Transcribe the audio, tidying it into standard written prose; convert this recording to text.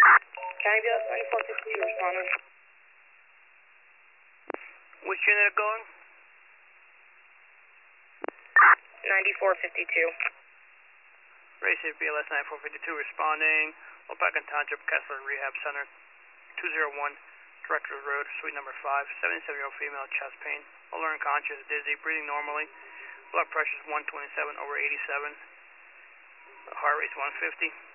County BLS 9452 responding. Which unit going? 9452. Racing BLS 9452 responding. Opa Township Kessler Rehab Center, 201 Directors Road, Suite number 5, 77-year-old female, chest pain, fuller unconscious, dizzy, breathing normally, blood pressure is 127/87, heart rate is 150.